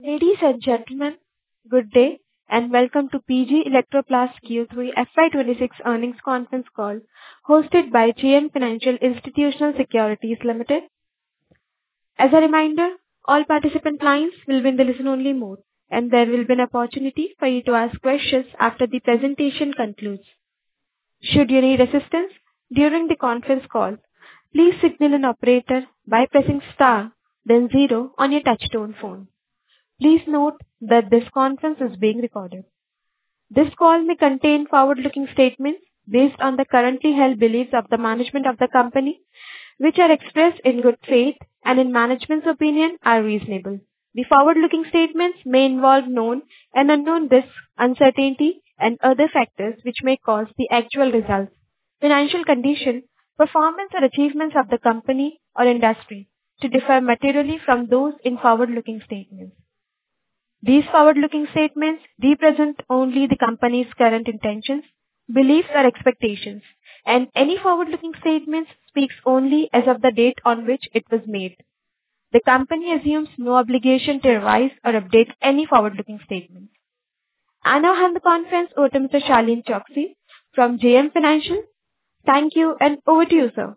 Ladies and gentlemen, good day, and welcome to PG Electroplast Q3 FY26 earnings conference call, hosted by JM Financial Institutional Securities Limited. As a reminder, all participant lines will be in the listen-only mode, and there will be an opportunity for you to ask questions after the presentation concludes. Should you need assistance during the conference call, please signal an operator by pressing star, then zero on your touchtone phone. Please note that this conference is being recorded. This call may contain forward-looking statements based on the currently held beliefs of the management of the company, which are expressed in good faith and in management's opinion are reasonable. The forward-looking statements may involve known and unknown risks, uncertainty, and other factors which may cause the actual results, financial condition, performance or achievements of the company or industry to differ materially from those in forward-looking statements. These forward-looking statements represent only the company's current intentions, beliefs or expectations, and any forward-looking statements speaks only as of the date on which it was made. The company assumes no obligation to revise or update any forward-looking statements. I now hand the conference over to Mr. Shalin Choksey from JM Financial. Thank you, and over to you, sir.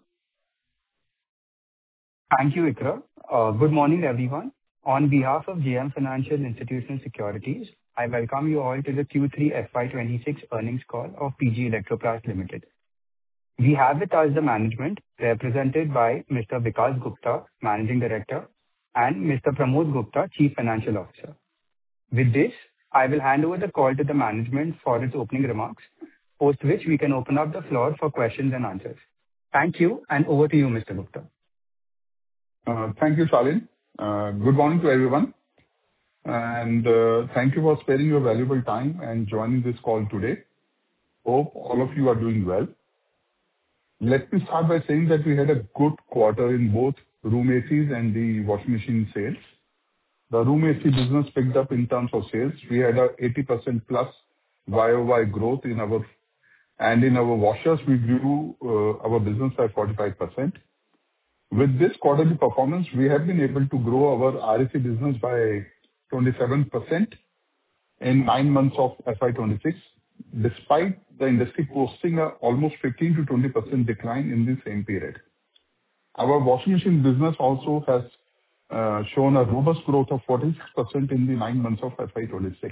Thank you, Ikra. Good morning, everyone. On behalf of JM Financial Institutional Securities, I welcome you all to the Q3 FY26 earnings call of PG Electroplast Limited. We have with us the management, represented by Mr. Vikas Gupta, Managing Director, and Mr. Pramod Gupta, Chief Financial Officer. With this, I will hand over the call to the management for its opening remarks, post which we can open up the floor for questions and answers. Thank you, and over to you, Mr. Gupta. Thank you, Shalin. Good morning to everyone, and thank you for sparing your valuable time and joining this call today. Hope all of you are doing well. Let me start by saying that we had a good quarter in both room ACs and the washing machine sales. The room AC business picked up in terms of sales. We had a 80% plus YOY growth in our washers, we grew our business by 45%. With this quarterly performance, we have been able to grow our RAC business by 27% in 9 months of FY26, despite the industry posting a almost 15 to 20% decline in the same period. Our washing machine business also has shown a robust growth of 46% in the 9 months of FY26.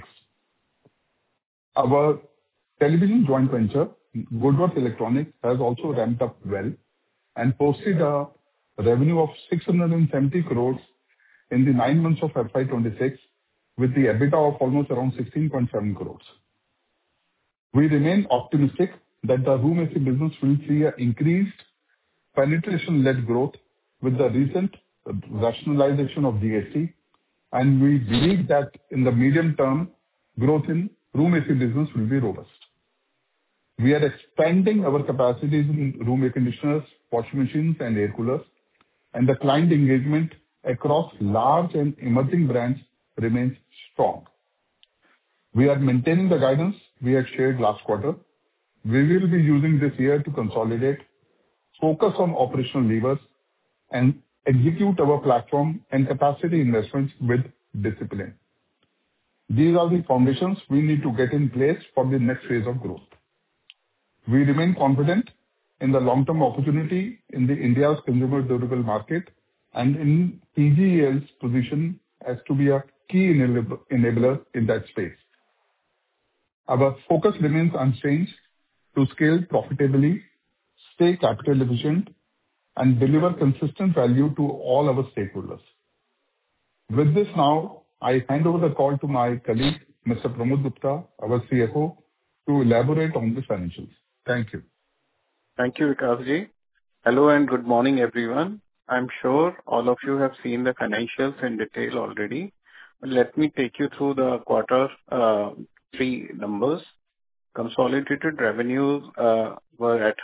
Our television joint venture, Goodworth Electronics, has also ramped up well and posted a revenue of 670 crores in the 9 months of FY26 with the EBITDA of almost around 16.7 crores. We remain optimistic that the room AC business will see an increased penetration-led growth with the recent rationalization of GST, and we believe that in the medium term, growth in room AC business will be robust. We are expanding our capacities in room air conditioners, washing machines, and air coolers, and the client engagement across large and emerging brands remains strong. We are maintaining the guidance we had shared last quarter. We will be using this year to consolidate, focus on operational levers, and execute our platform and capacity investments with discipline. These are the foundations we need to get in place for the next phase of growth. We remain confident in the long-term opportunity in India's consumer durable market and in PGEL's position as to be a key enabler in that space. Our focus remains unchanged to scale profitably, stay capital efficient, and deliver consistent value to all our stakeholders. With this now, I hand over the call to my colleague, Mr. Pramod Gupta, our CFO, to elaborate on the financials. Thank you. Thank you, Vikasji. Hello and good morning, everyone. I'm sure all of you have seen the financials in detail already. Let me take you through the quarter 3 numbers. Consolidated revenues were at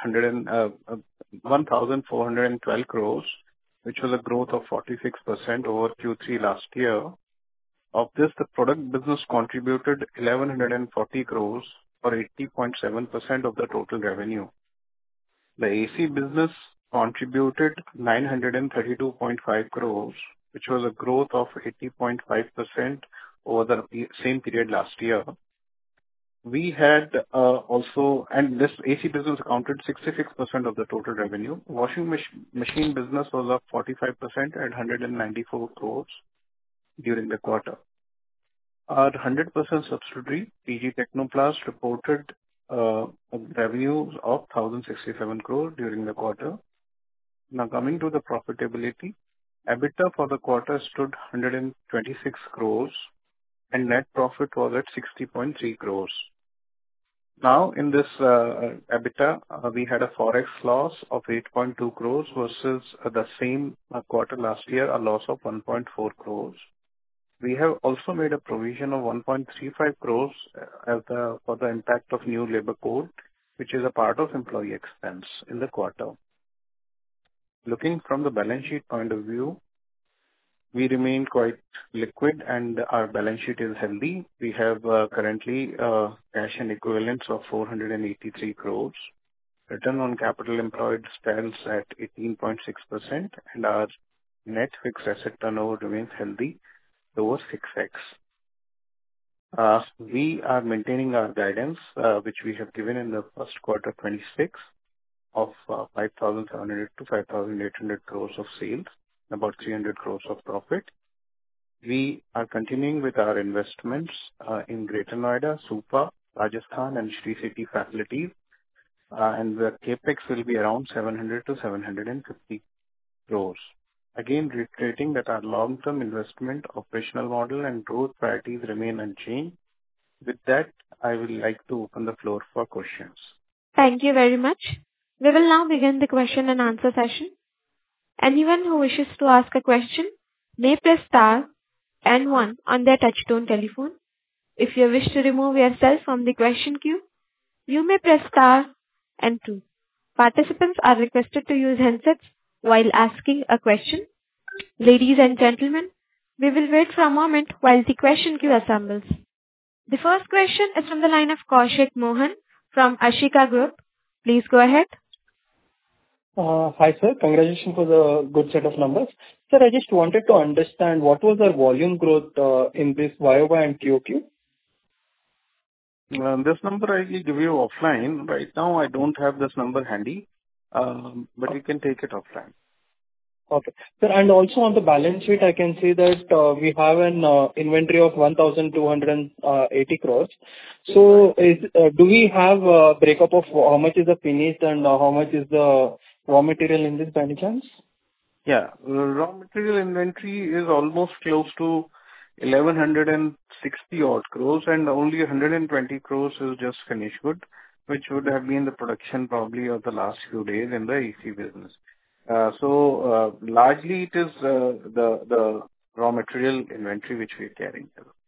1,412 crores, which was a growth of 46% over Q3 last year. Of this, the product business contributed 1,140 crores, or 80.7% of the total revenue. The AC business contributed 932.5 crores, which was a growth of 80.5% over the same period last year. We had also, and this AC business accounted 66% of the total revenue. Washing machine business was up 45% at 194 crores during the quarter. Our 100% subsidiary, PG Technoplast, reported revenues of 1,067 crore during the quarter. Now coming to the profitability, EBITDA for the quarter stood 126 crores and net profit was at 60.3 crores. Now in this EBITDA, we had a forex loss of 8.2 crores versus the same quarter last year, a loss of 1.4 crores. We have also made a provision of 1.35 crores for the impact of new labor code, which is a part of employee expense in the quarter. Looking from the balance sheet point of view, we remain quite liquid and our balance sheet is healthy. We have currently cash and equivalents of 483 crores. Return on capital employed stands at 18.6% and our net fixed asset turnover remains healthy, over 6x. We are maintaining our guidance, which we have given in the first quarter 26 of 5,700 to 5,800 crores of sales, about 300 crores of profit. We are continuing with our investments in Greater Noida, Supa, Rajasthan and Sri City facilities. And the capex will be around 700 to 750 crores. Again, reiterating that our long-term investment, operational model and growth priorities remain unchanged. With that, I would like to open the floor for questions. Thank you very much. We will now begin the question and answer session. Anyone who wishes to ask a question may press star and 1 on their touchtone telephone. If you wish to remove yourself from the question queue, you may press star and 2. Participants are requested to use handsets while asking a question. Ladies and gentlemen, we will wait for a moment while the question queue assembles. The first question is from the line of Kaushik Mohan from Ashika Group. Please go ahead. Hi, sir. Congratulations for the good set of numbers. Sir, I just wanted to understand what was our volume growth in this YOY and QOQ? This number I will give you offline. Right now, I don't have this number handy, but you can take it offline. Okay. Sir, and also on the balance sheet, I can see that we have an inventory of 1,280 crores. So, do we have a breakup of how much is the finished and how much is the raw material in this by any chance? Yeah, raw material inventory is almost close to 1,160 odd crores and only 120 crores is just finished good, which would have been the production probably of the last few days in the AC business. So largely it is the raw material inventory which we are carrying.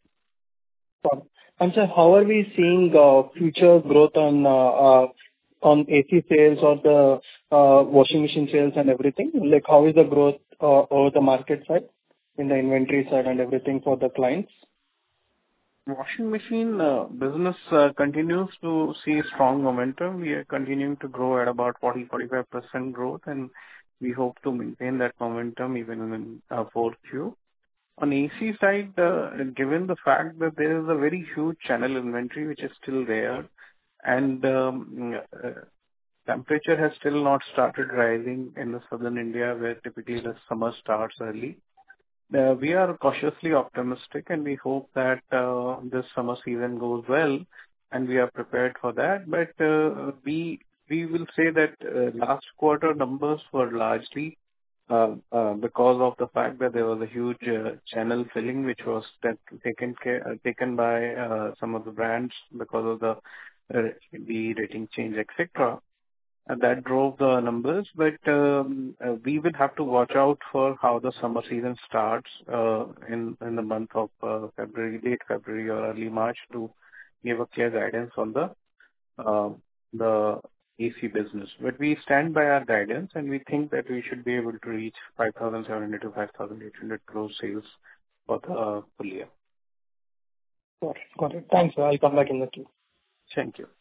And sir, how are we seeing future growth on AC sales or the washing machine sales and everything? Like how is the growth over the market side, in the inventory side and everything for the clients? Washing machine business continues to see strong momentum. We are continuing to grow at about 40-45% growth and we hope to maintain that momentum even in 4Q. On AC side, given the fact that there is a very huge channel inventory which is still there and temperature has still not started rising in the southern India where typically the summer starts early. We are cautiously optimistic and we hope that this summer season goes well and we are prepared for that. But we will say that last quarter numbers were largely because of the fact that there was a huge channel filling which was taken by some of the brands because of the rating change, etc. And that drove the numbers, but we will have to watch out for how the summer season starts in the month of February, late February or early March to give a clear guidance on the AC business. But we stand by our guidance and we think that we should be able to reach 5,700 to 5,800 crore sales for the full year. Got it. Thanks, sir. I'll come back in the queue. Thank you.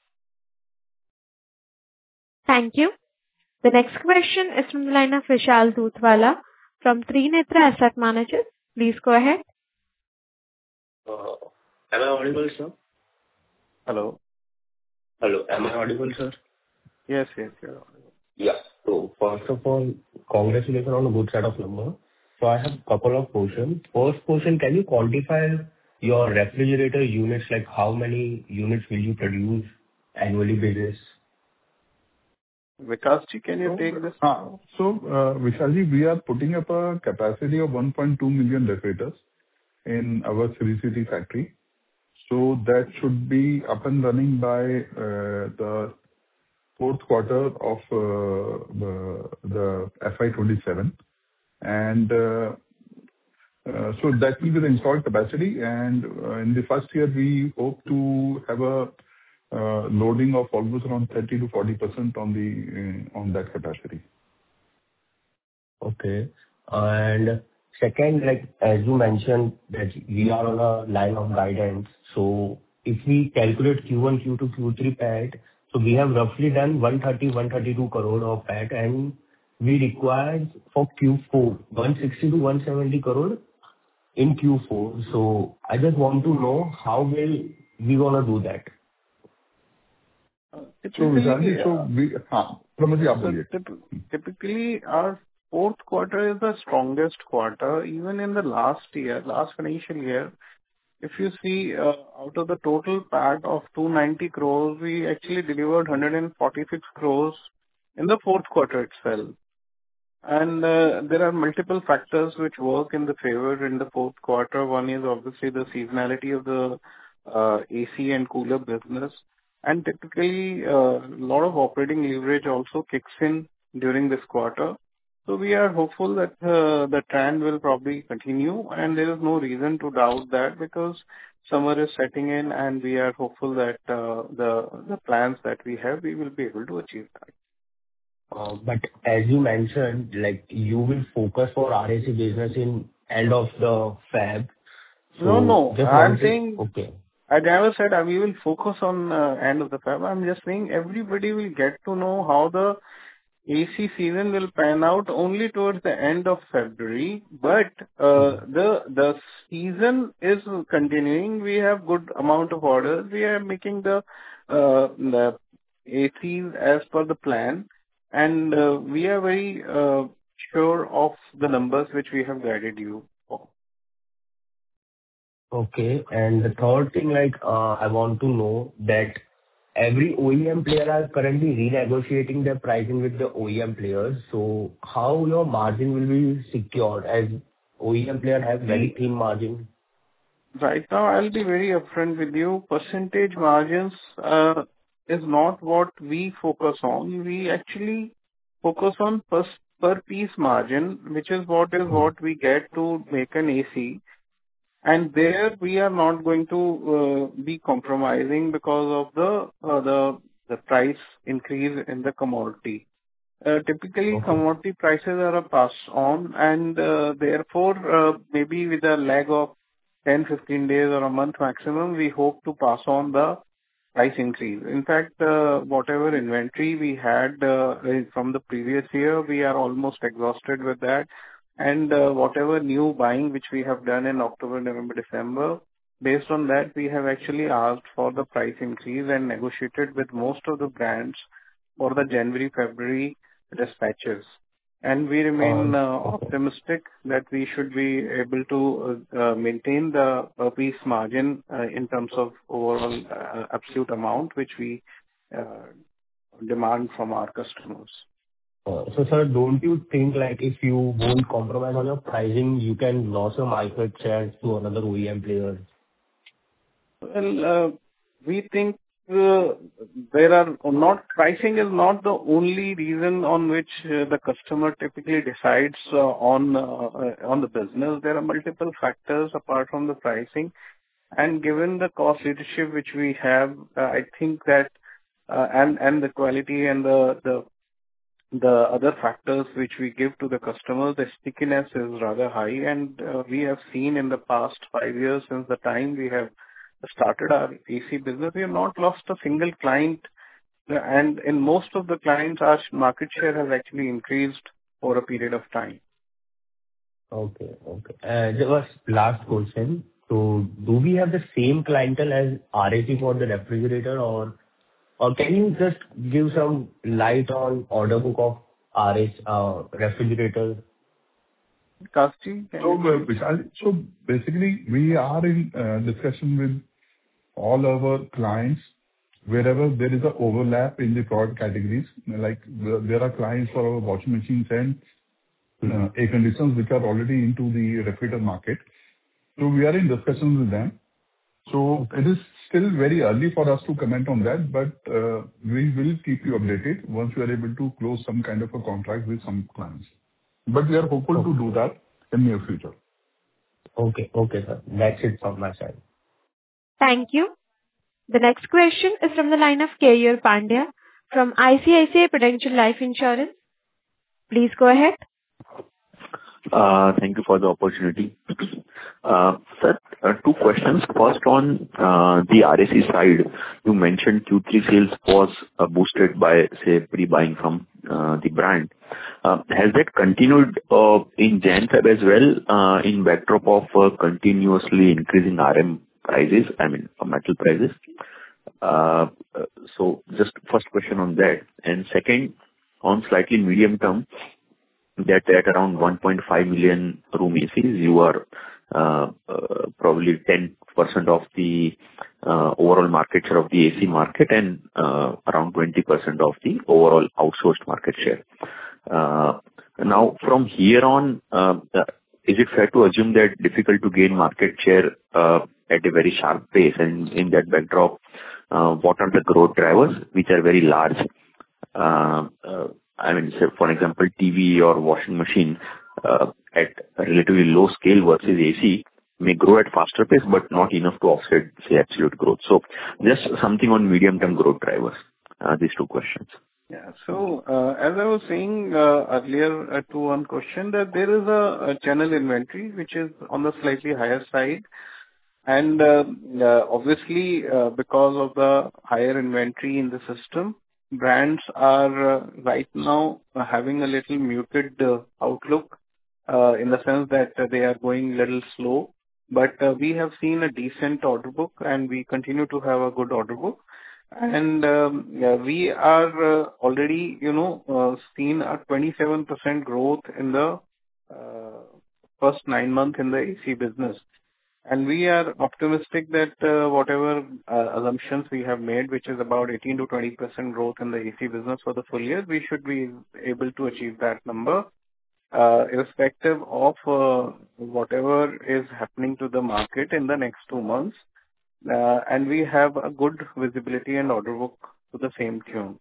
Thank you. The next question is from the line of Vishal Dudhwala from Trinetra Asset Managers. Please go ahead. Uh, Am I audible, sir? Hello. Hello. Am I audible, sir? Yes, you're audible. Yeah. So first of all, congratulations on a good set of numbers. So I have a couple of questions. First question, can you quantify your refrigerator units, like how many units will you produce annually basis? Vikasji, can you take this? Vishalji, we are putting up a capacity of 1.2 million refrigerators in our Sri City factory. So that should be up and running by the fourth quarter of the FY 27. And so that will be the installed capacity. And in the first year, we hope to have a loading of almost around 30 to 40% on that capacity. Okay. And second, like, as you mentioned, that we are on a line of guidance. So if we calculate Q1, Q2, Q3 PAT, so we have roughly done 132 crore of PAT, and we require for Q4, 160 to 170 crore in Q4. So I just want to know how will we gonna do that? Typically, our fourth quarter is the strongest quarter. Even in the last financial year, if you see, out of the total PAT of 290 crores, we actually delivered 146 crores in the fourth quarter itself. And there are multiple factors which work in the favor in the fourth quarter. One is obviously the seasonality of the AC and cooler business. And typically, a lot of operating leverage also kicks in during this quarter. So we are hopeful that the trend will probably continue, and there is no reason to doubt that, because summer is setting in, and we are hopeful that the plans that we have, we will be able to achieve that. But as you mentioned, like, you will focus for RAC business in end of the Feb. No. I'm saying. Okay. I never said we will focus on end of the Feb. I'm just saying everybody will get to know how the AC season will pan out only towards the end of February. But the season is continuing. We have good amount of orders. We are making the ACs as per the plan. And we are very sure of the numbers which we have guided you for. Okay. And the third thing, like, I want to know that every OEM player are currently renegotiating their pricing with the OEM players. So how your margin will be secured, as OEM player have very thin margin? Right now, I'll be very upfront with you. Percentage margins is not what we focus on. We actually focus on per piece margin, which is what we get to make an AC. And there we are not going to be compromising because of the price increase in the commodity. Typically, commodity prices are a pass on, and therefore, maybe with a lag of 10, 15 days or a month maximum, we hope to pass on the price increase. In fact, whatever inventory we had from the previous year, we are almost exhausted with that. And whatever new buying which we have done in October, November, December, based on that, we have actually asked for the price increase and negotiated with most of the brands for the January, February dispatches. And we remain optimistic that we should be able to maintain the piece margin in terms of overall absolute amount which we demand from our customers. So, sir, don't you think, like, if you won't compromise on your pricing, you can lose your market share to another OEM player? Well, we think pricing is not the only reason on which the customer typically decides on the business. There are multiple factors apart from the pricing, and given the cost leadership which we have, I think that and the quality and the other factors which we give to the customer, the stickiness is rather high. And we have seen in the past 5 years since the time we have started our AC business, we have not lost a single client. And in most of the clients, our market share has actually increased over a period of time. Okay. Okay. There was last question. So do we have the same clientele as RAC for the refrigerator, or can you just give some light on order book of RH refrigerator? Kasji, can So, you please? Vishal, so basically, we are in discussion with all our clients wherever there is a overlap in the product categories. Like, there are clients for our washing machines and air conditioners, which are already into the refrigerator market. So we are in discussions with them. So it is still very early for us to comment on that, but we will keep you updated once we are able to close some kind of a contract with some clients. But we are hopeful to do that in near future. Okay. Okay, sir. That's it from my side. Thank you. The next question is from the line of Keyur Pandya from ICICI Prudential Life Insurance. Please go ahead. Thank you for the opportunity. Sir, two questions. First, on the RAC side, you mentioned Q3 sales was boosted by, say, pre-buying from the brand. Has that continued in Jan, Feb as well, in backdrop of continuously increasing RM prices, I mean, metal prices? So just first question on that. And second, on slightly medium term, that at around 1.5 million room ACs, you are probably 10% of the overall market share of the AC market and around 20% of the overall outsourced market share. Now, from here on, is it fair to assume that difficult to gain market share at a very sharp pace? And in that backdrop, what are the growth drivers which are very large? I mean, say, for example, TV or washing machine at a relatively low scale versus AC may grow at faster pace, but not enough to offset, say, absolute growth. So just something on medium-term growth drivers, these two questions. Yeah. So, as I was saying earlier to one question, that there is a channel inventory which is on the slightly higher side. And obviously, because of the higher inventory in the system, brands are right now having a little muted outlook in the sense that they are going a little slow. But we have seen a decent order book, and we continue to have a good order book. And we are already, seen a 27% growth in the first 9 months in the AC business. And we are optimistic that whatever assumptions we have made, which is about 18 to 20% growth in the AC business for the full year, we should be able to achieve that number, irrespective of whatever is happening to the market in the next 2 months. And we have a good visibility and order book to the same tune.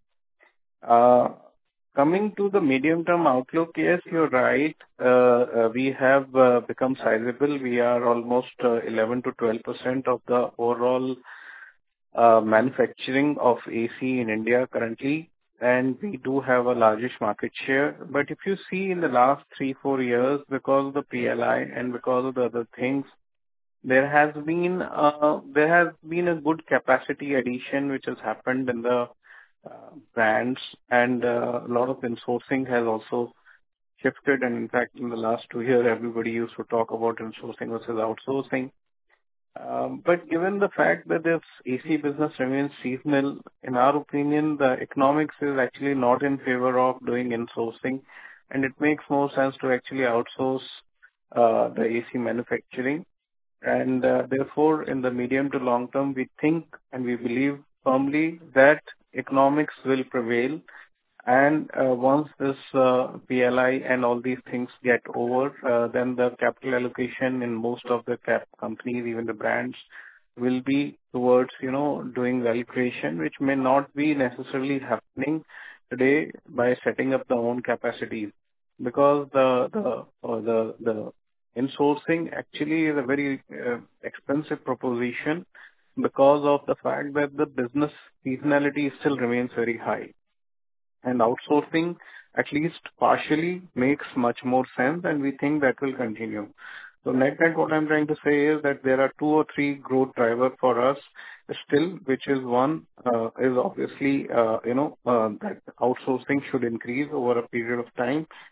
Coming to the medium-term outlook, yes, you're right. We have become sizable. We are almost 11 to 12% of the overall manufacturing of AC in India currently, and we do have a largest market share. But if you see in the last 3-4 years, because of the PLI and because of the other things, there has been a good capacity addition which has happened in the brands, and a lot of insourcing has also shifted. And in fact, in the last 2 years, everybody used to talk about insourcing versus outsourcing. But given the fact that this AC business remains seasonal, in our opinion, the economics is actually not in favor of doing insourcing, and it makes more sense to actually outsource the AC manufacturing. And therefore, in the medium to long term, we think and we believe firmly that economics will prevail. And once this PLI and all these things get over, then the capital allocation in most of the companies, even the brands, will be towards, doing value creation, which may not be necessarily happening today by setting up their own capacities. Because the insourcing actually is a very expensive proposition, because of the fact that the business seasonality still remains very high. And outsourcing, at least partially, makes much more sense, and we think that will continue. So net, what I'm trying to say is that there are 2 or 3 growth drivers for us still, which is one, is obviously, that outsourcing should increase over a period of time.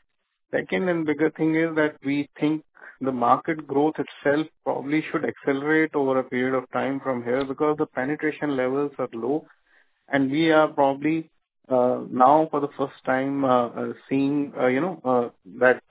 Second and bigger thing is that we think the market growth itself probably should accelerate over a period of time from here because the penetration levels are low, and we are probably now for the first time seeing that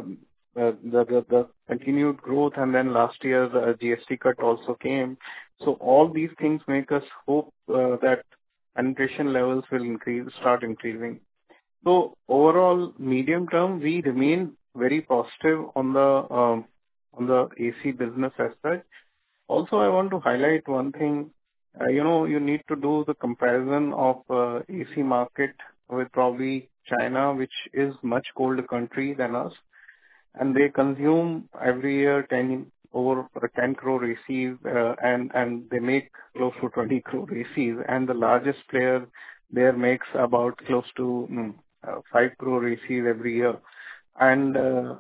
the continued growth, and then last year the GST cut also came. So all these things make us hope that penetration levels will start increasing. So overall, medium term, we remain very positive on the AC business as such. Also, I want to highlight one thing. You need to do the comparison of AC market with probably China, which is much colder country than us, and they consume every year over 10 crore ACs, and they make close to 20 crore ACs, and the largest player there makes about close to 5 crore ACs every year. And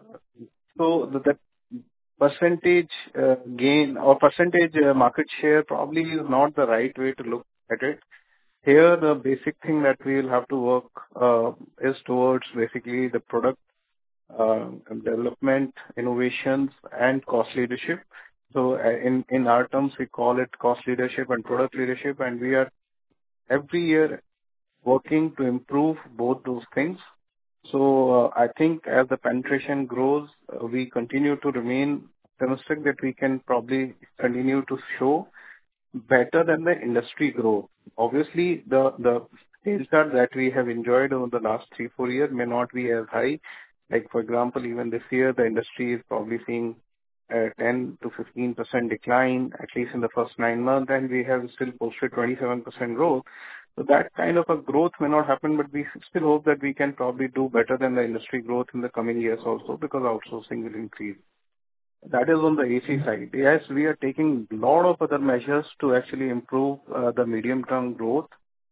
so the percentage gain or percentage market share probably is not the right way to look at it. Here, the basic thing that we will have to work is towards basically the product development, innovations, and cost leadership. So in our terms, we call it cost leadership and product leadership, and we are every year working to improve both those things. So I think as the penetration grows, we continue to remain optimistic that we can probably continue to show better than the industry growth. Obviously, the sales chart that we have enjoyed over the last 3-4 years may not be as high. Like, for example, even this year, the industry is probably seeing a 10 to 15% decline, at least in the first 9 months, and we have still posted 27% growth. So that kind of a growth may not happen, but we still hope that we can probably do better than the industry growth in the coming years also, because outsourcing will increase. That is on the AC side. Yes, we are taking a lot of other measures to actually improve the medium-term growth.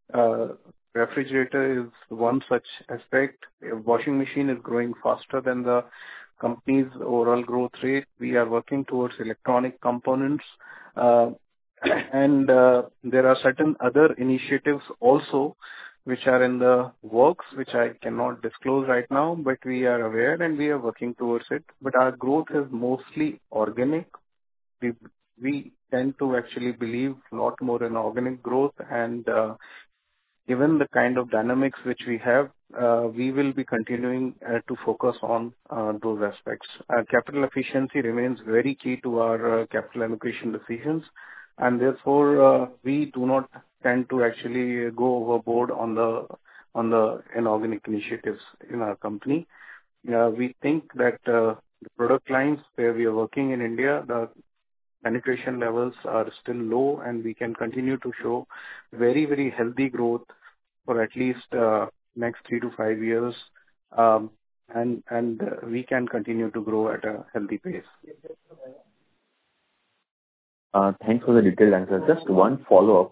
Refrigerator is one such aspect. Washing machine is growing faster than the company's overall growth rate. We are working towards electronic components. And there are certain other initiatives also which are in the works, which I cannot disclose right now, but we are aware and we are working towards it. But our growth is mostly organic. We tend to actually believe a lot more in organic growth, and given the kind of dynamics which we have, we will be continuing to focus on those aspects. Capital efficiency remains very key to our capital allocation decisions, and therefore we do not tend to actually go overboard on the inorganic initiatives in our company. We think that the product lines where we are working in India, the penetration levels are still low, and we can continue to show very, very healthy growth for at least next 3 to 5 years, and we can continue to grow at a healthy pace. Thanks for the detailed answer. Just one follow-up.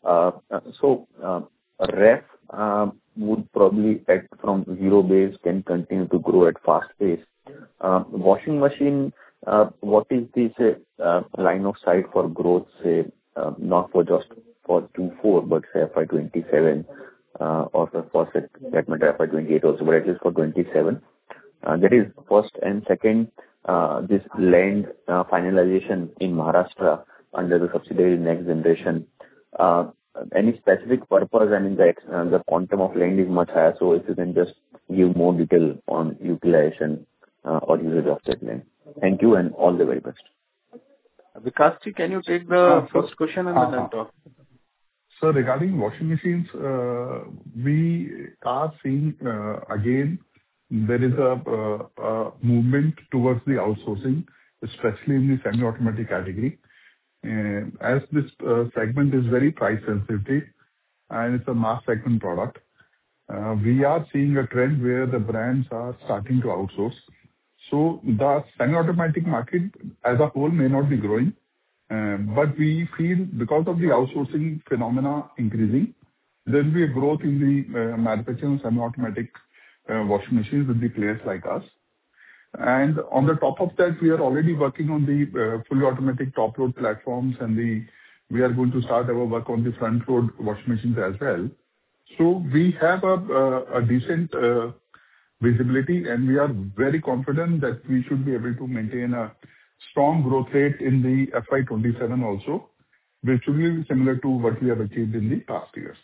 Ref would probably from zero base can continue to grow at fast pace. Washing machine, what is the line of sight for growth, say, not for just for Q4, but say FY27, or for that matter FY28 also, but at least for 27. That is first. And second, this land finalization in Maharashtra under the subsidiary Next Generation. Any specific purpose? I mean, the quantum of land is much higher, so if you can just give more detail on utilization or usage of that land. Thank you, and all the very best. Vikasji, can you take the first question and then I'll talk? So regarding washing machines, we are seeing again there is a movement towards the outsourcing, especially in the semi-automatic category. As this segment is very price sensitive and it's a mass segment product, we are seeing a trend where the brands are starting to outsource. So the semi-automatic market as a whole may not be growing, but we feel because of the outsourcing phenomena increasing, there will be a growth in the manufacturing of semi-automatic washing machines with the players like us. And on the top of that, we are already working on the fully automatic top load platforms, and we are going to start our work on the front load washing machines as well. So we have a decent visibility, and we are very confident that we should be able to maintain a strong growth rate in the FY 2027 also, which will be similar to what we have achieved in the past years.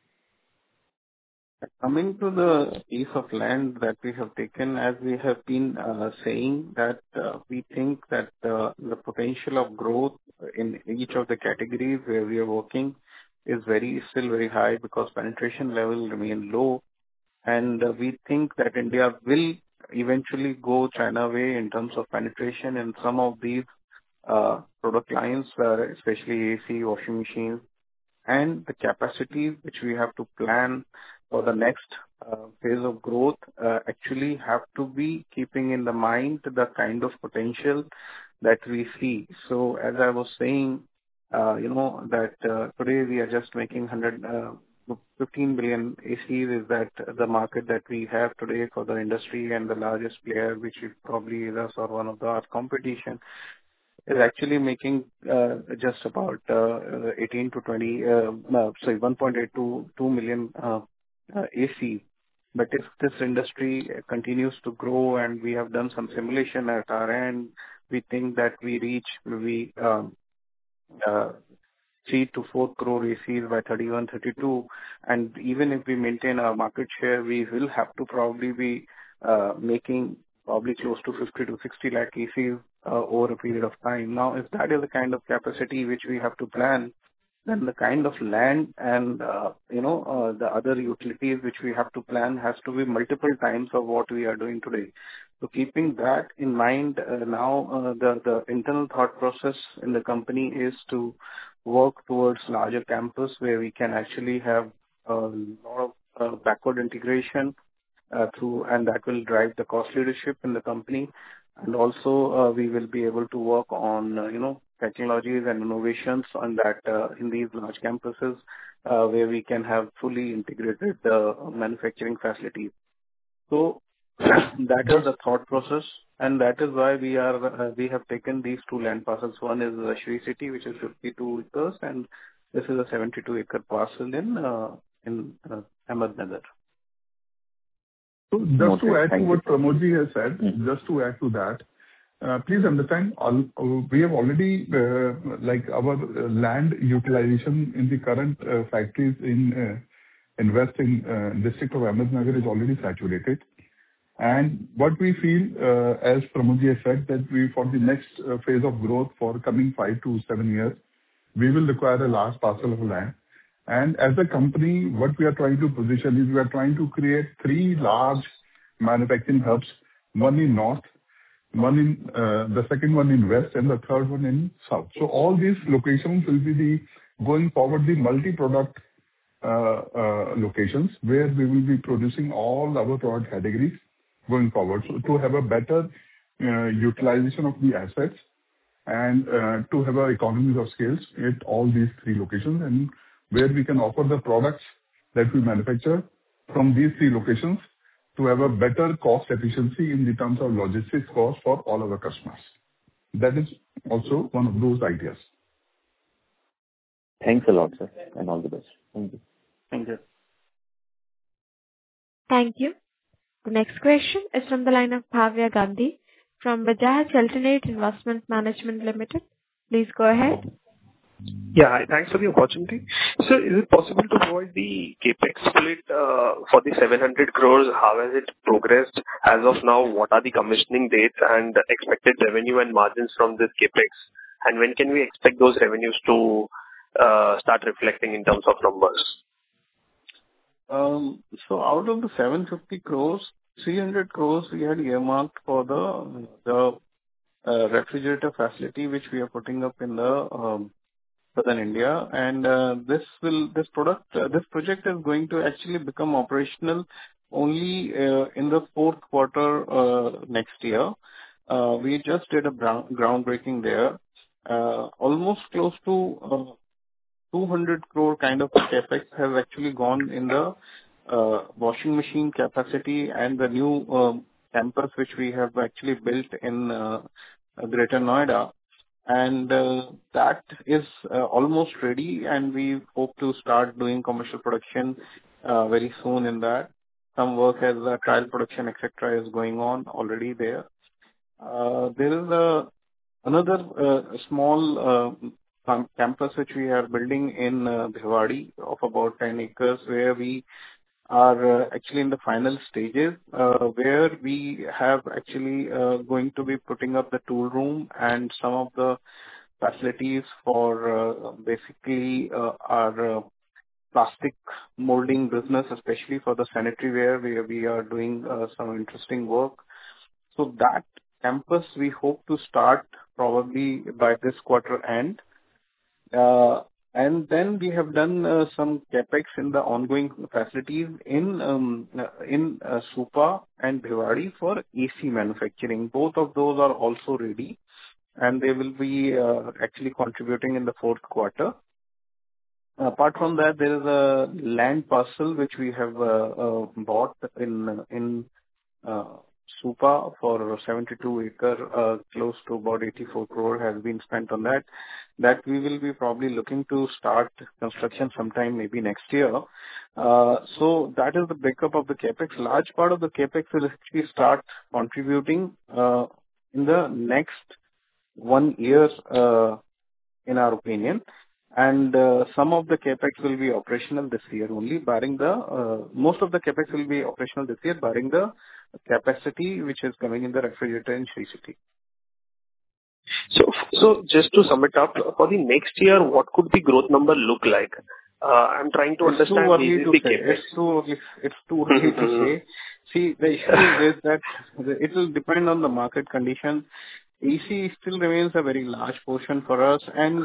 Coming to the piece of land that we have taken, as we have been saying, that we think that the potential of growth in each of the categories where we are working is still very high because penetration level remain low. And we think that India will eventually go China way in terms of penetration in some of these product lines, especially AC, washing machines, and the capacities which we have to plan for the next phase of growth actually have to be keeping in the mind the kind of potential that we see. So as I was saying, that today we are just making 15 billion ACs. Is that the market that we have today for the industry, and the largest player, which is probably us or one of our competition, is actually making just about 18 to 20, 1.8 to 2 million AC. But if this industry continues to grow, and we have done some simulation at our end, we think that we reach maybe 3 to 4 crore ACs by 31, 32. And even if we maintain our market share, we will have to probably be making probably close to 50 to 60 lakh ACs over a period of time. Now, if that is the kind of capacity which we have to plan, then the kind of land and the other utilities which we have to plan has to be multiple times of what we are doing today. So keeping that in mind, now the internal thought process in the company is to work towards larger campus where we can actually have a lot of backward integration and that will drive the cost leadership in the company. And also we will be able to work on technologies and innovations on that in these large campuses where we can have fully integrated manufacturing facilities. So that is the thought process, and that is why we have taken these two land parcels. One is Sri City, which is 52 acres, and this is a 72-acre parcel in Ahmednagar. So just to add to what Pramodji has said, just to add to that, please understand, we have already, our land utilization in the current factories in West district of Ahmednagar is already saturated. And what we feel, as Pramodji has said, that for the next phase of growth for coming 5 to 7 years, we will require a large parcel of land. And as a company, what we are trying to position is we are trying to create 3 large manufacturing hubs, one in north, the second one in west, and the third one in south. So all these locations will be going forward the multi-product locations where we will be producing all our product categories going forward. So to have a better utilization of the assets and to have economies of scales at all these 3 locations, and where we can offer the products that we manufacture from these 3 locations to have a better cost efficiency in the terms of logistics cost for all our customers. That is also one of those ideas. Thanks a lot, sir, and all the best. Thank you. Thank you. Thank you. The next question is from the line of Bhavya Gandhi from Bajaj Alternate Investment Management Limited. Please go ahead. Yeah, hi. Thanks for the opportunity. So is it possible to provide the CapEx split for the 700 crores? How has it progressed as of now? What are the commissioning dates and the expected revenue and margins from this CapEx? And when can we expect those revenues to start reflecting in terms of numbers? So out of the 750 crores, 300 crores we had earmarked for the refrigerator facility which we are putting up in the Southern India, and this project is going to actually become operational only in the fourth quarter next year. We just did a groundbreaking there. Almost close to 200 crore kind of capex has actually gone in the washing machine capacity and the new campus which we have actually built in Greater Noida. And that is almost ready, and we hope to start doing commercial production very soon in that. some work as trial production, etc., is going on already there. There is another small campus which we are building in Bhiwadi of about 10 acres, where we are actually in the final stages, where we have actually going to be putting up the tool room and some of the facilities for basically our plastic molding business, especially for the sanitary ware, where we are doing some interesting work. So that campus we hope to start probably by this quarter end. And then we have done some CapEx in the ongoing facilities in Supa and Bhiwadi for AC manufacturing. Both of those are also ready, and they will be actually contributing in the fourth quarter. Apart from that, there is a land parcel which we have bought in Supa for 72 acre, close to about 84 crore has been spent on that. That we will be probably looking to start construction sometime maybe next year. So that is the breakup of the capex. Large part of the capex will actually start contributing in the next 1 year, in our opinion. And some of the capex will be operational this year only, barring the most of the capex will be operational this year, barring the capacity which is coming in the refrigerator in Sri City. So just to sum it up, for the next year, what could the growth number look like? I'm trying to understand the capex. It's too early to say. See, the issue is that it will depend on the market condition. AC still remains a very large portion for us, and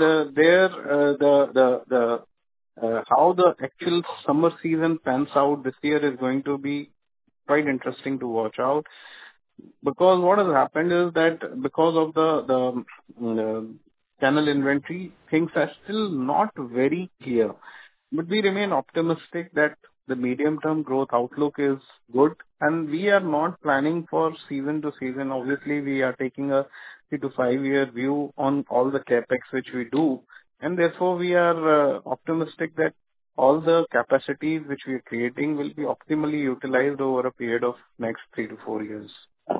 how the actual summer season pans out this year is going to be quite interesting to watch out. Because what has happened is that because of the channel inventory, things are still not very clear. But we remain optimistic that the medium-term growth outlook is good, and we are not planning for season to season. Obviously, we are taking a 3 to 5 year view on all the capex which we do, and therefore we are optimistic that all the capacities which we are creating will be optimally utilized over a period of next 3 to 4 years.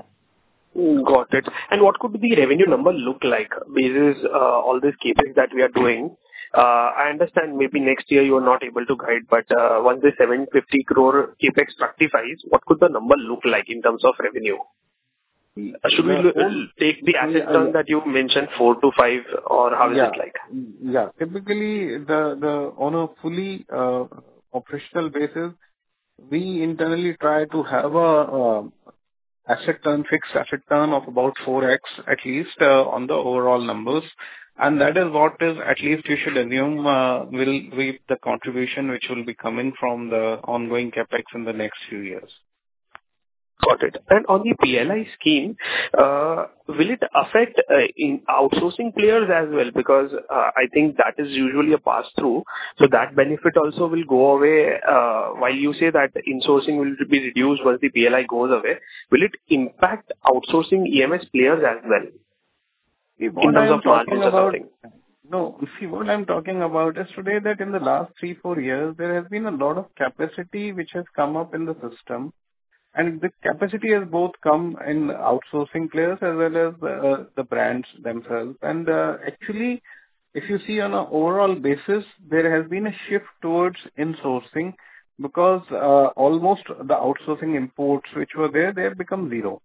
Got it. And what could the revenue number look like basis all this capex that we are doing? I understand maybe next year you are not able to guide, but once the 750 crore capex fructifies, what could the number look like in terms of revenue? Should we take the asset turn that you mentioned, 4 to 5, or how is it like? Yeah. Typically, the on a fully operational basis, we internally try to have a fixed asset turn of about 4x at least on the overall numbers. And that is what is at least you should assume will be the contribution which will be coming from the ongoing capex in the next few years. Got it. And on the PLI scheme, will it affect in outsourcing players as well? Because I think that is usually a pass-through. So that benefit also will go away. While you say that insourcing will be reduced once the PLI goes away, will it impact outsourcing EMS players as well? In terms of margins or something? No. See, what I'm talking about is today that in the last 3-4 years, there has been a lot of capacity which has come up in the system. And the capacity has both come in outsourcing players as well as the brands themselves. And actually, if you see on an overall basis, there has been a shift towards insourcing because almost the outsourcing imports which were there, they have become zero.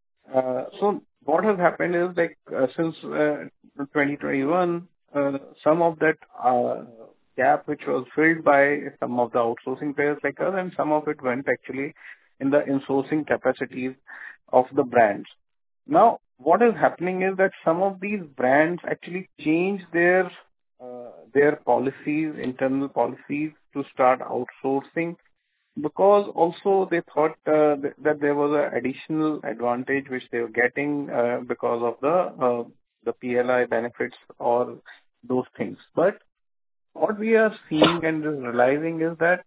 So what has happened is like since 2021, some of that gap which was filled by some of the outsourcing players like us, and some of it went actually in the insourcing capacities of the brands. Now, what is happening is that some of these brands actually change their policies, internal policies, to start outsourcing, because also they thought that there was an additional advantage which they were getting because of the PLI benefits or those things. But what we are seeing and realizing is that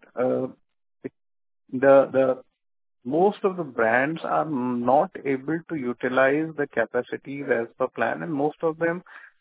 the most of the brands are not able to utilize the capacities as per plan, and most of them,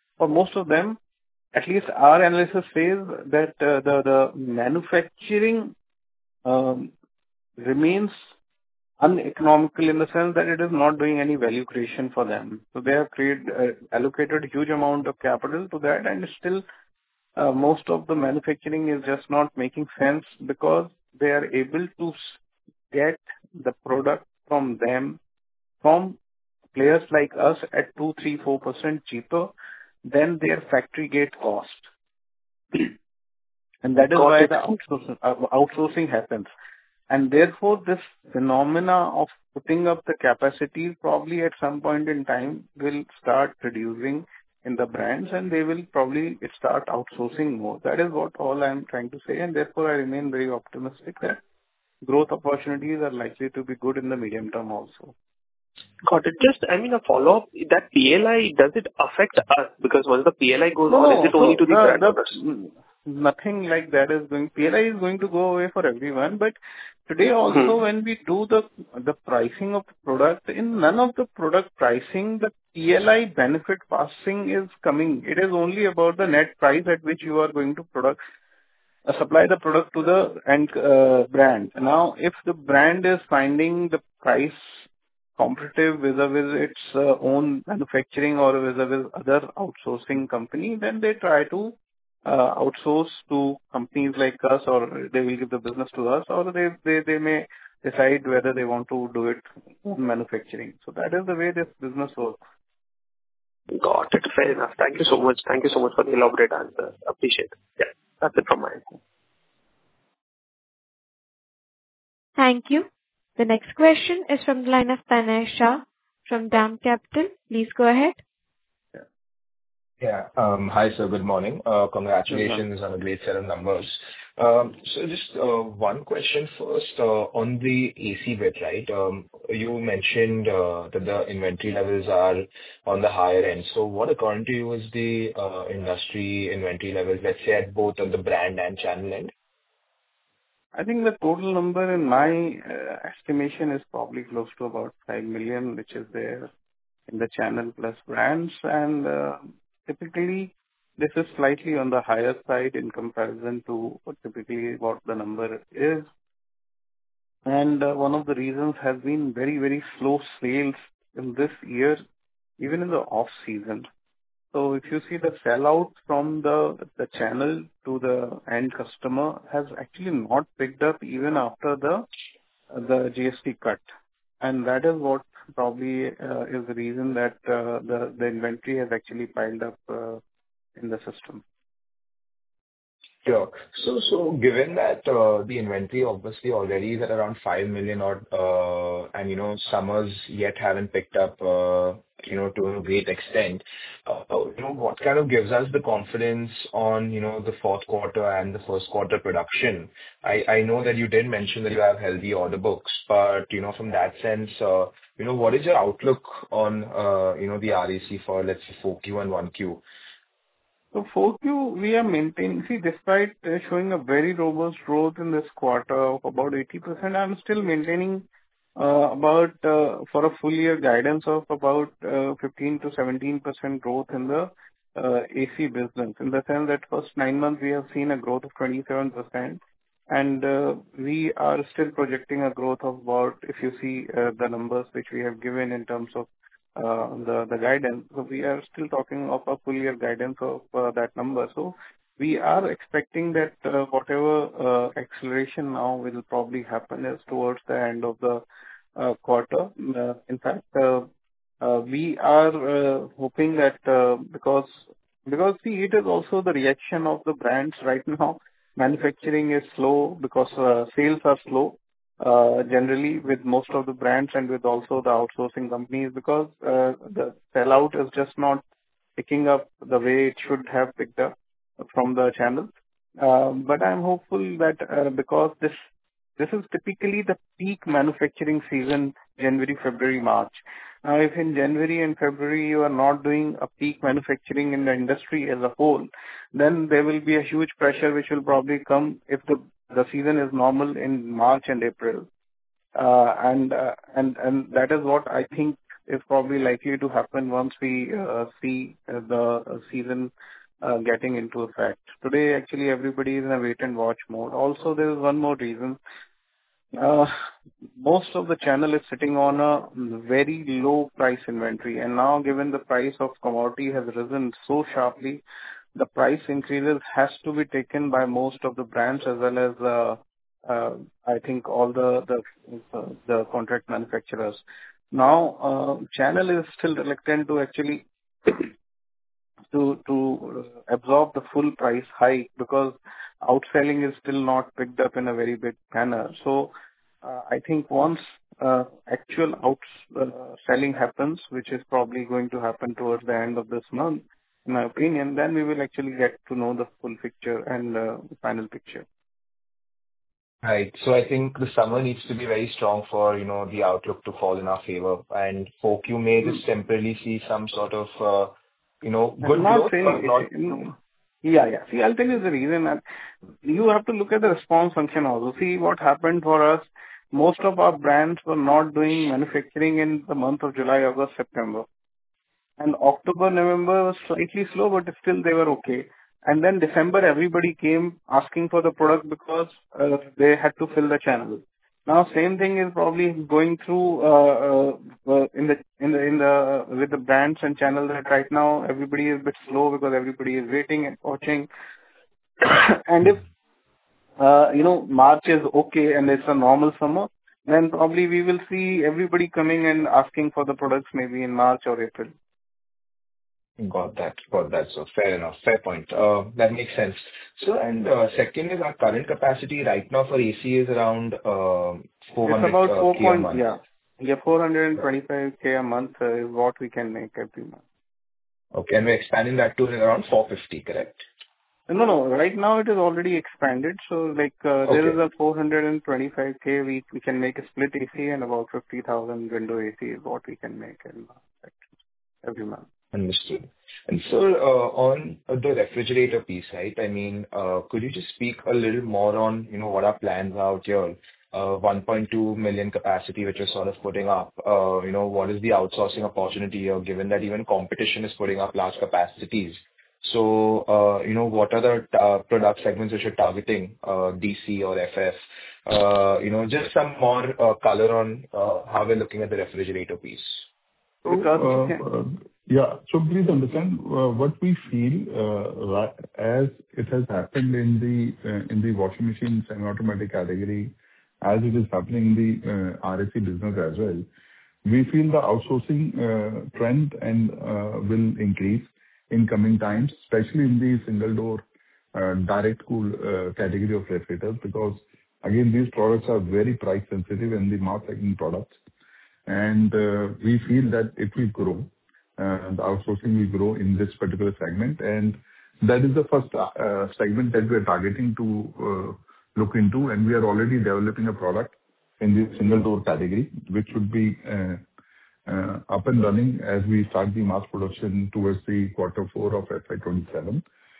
at least our analysis says that the manufacturing remains uneconomical in the sense that it is not doing any value creation for them. So they have allocated huge amount of capital to that, and still most of the manufacturing is just not making sense because they are able to get the product from them, from players like us at 2, 3, 4% cheaper than their factory gate cost. And that is Got why it. the outsourcing happens. And therefore, this phenomena of putting up the capacity probably at some point in time will start reducing in the brands, and they will probably start outsourcing more. That is what all I am trying to say, and therefore I remain very optimistic that growth opportunities are likely to be good in the medium term also. Got it. Just, I mean, a follow-up, that PLI, does it affect us? Because once the PLI goes on, is it only to the brand owners? Nothing like that is going. PLI is going to go away for everyone. But today also, when we do the pricing of the product, in none of the product pricing, the PLI benefit passing is coming. It is only about the net price at which you are going to supply the product to the end brand. Now, if the brand is finding the price competitive vis-a-vis its own manufacturing or vis-a-vis other outsourcing company, then they try to outsource to companies like us, or they will give the business to us, or they may decide whether they want to do it in manufacturing. So that is the way this business works. Got it. Fair enough. Thank you so much. Thank you so much for the elaborate answer. Appreciate it. Yeah, that's it from my end. Thank you. The next question is from the line of Tanay Shah from DAM Capital. Please go ahead. Yeah. Hi, sir. Good morning. Congratulations on a great set of numbers. So just one question first on the AC bit, right? You mentioned that the inventory levels are on the higher end. So what, according to you, is the industry inventory levels, let's say, at both on the brand and channel end? I think the total number in my estimation is probably close to about 5 million, which is there in the channel plus brands. And typically, this is slightly on the higher side in comparison to typically what the number is. And one of the reasons has been very, very slow sales in this year, even in the off-season. So if you see the sellout from the channel to the end customer has actually not picked up even after the GST cut. And that is what probably is the reason that the inventory has actually piled up in the system. Sure. So given that the inventory obviously already is at around 5 million odd, and summers yet haven't picked up to a great extent, what kind of gives us the confidence on the fourth quarter and the first quarter production? I know that you did mention that you have healthy order books, but from that sense, what is your outlook on the RAC for, let's say, 4Q and 1Q? So 4Q, we are maintaining. See, despite showing a very robust growth in this quarter of about 80%, I'm still maintaining about for a full year guidance of about 15 to 17% growth in the AC business. In the sense that first 9 months we have seen a growth of 27%, and we are still projecting a growth of about, if you see the numbers which we have given in terms of the guidance. So we are still talking of a full year guidance of that number. So we are expecting that whatever acceleration now will probably happen is towards the end of the quarter. In fact, we are hoping that because see, it is also the reaction of the brands right now. Manufacturing is slow because sales are slow. Generally with most of the brands and with also the outsourcing companies, because the sellout is just not picking up the way it should have picked up from the channels. But I'm hopeful that because this is typically the peak manufacturing season, January, February, March. Now, if in January and February you are not doing a peak manufacturing in the industry as a whole, then there will be a huge pressure which will probably come if the season is normal in March and April. And that is what I think is probably likely to happen once we see the season getting into effect. Today, actually, everybody is in a wait and watch mode. Also, there is one more reason. Most of the channel is sitting on a very low price inventory, and now given the price of commodity has risen so sharply, the price increases has to be taken by most of the brands as well as I think all the contract manufacturers. Now, channel is still reluctant to actually to absorb the full price hike because outselling is still not picked up in a very big manner. So, I think once actual selling happens, which is probably going to happen towards the end of this month, in my opinion, then we will actually get to know the full picture and the final picture. Right. So I think the summer needs to be very strong for, the outlook to fall in our favor. And folk, you may just temporarily see some sort of, good I'm not growth, saying but not. yeah. See, I'll tell you the reason. And you have to look at the response function also. See what happened for us. Most of our brands were not doing manufacturing in the month of July, August, September. And October, November was slightly slow, but still they were okay. And then December, everybody came asking for the product because they had to fill the channel. Now, same thing is probably going through with the brands and channel that right now everybody is a bit slow because everybody is waiting and watching. And if March is okay and it's a normal summer, then probably we will see everybody coming and asking for the products maybe in March or April. Got that. So fair enough. Fair point. That makes sense. So, and second is our current capacity right now for AC is around 400 It's about 4K a month. 425K a month is what we can make every month. Okay, and we're expanding that to around 450, correct? No. Right now it is already expanded. So there is a 425K we can make a split AC and about 50,000 window AC is what we can make every month. Understood. And so, on the refrigerator piece, right? I mean, could you just speak a little more on, what our plans are out here? 1.2 million capacity, which is sort of putting up. What is the outsourcing opportunity here, given that even competition is putting up large capacities? So, what are the product segments which you're targeting, DC or FF? Just some more color on how we're looking at the refrigerator piece. Yeah. So please understand what we feel as it has happened in the washing machine semi-automatic category, as it is happening in the RAC business as well. We feel the outsourcing trend and will increase in coming times, especially in the single door direct cool category of refrigerators, because again these products are very price sensitive and the mass segment products, and we feel that it will grow. The outsourcing will grow in this particular segment, and that is the first segment that we are targeting to look into, and we are already developing a product in the single door category, which would be up and running as we start the mass production towards the quarter 4 of FY 27.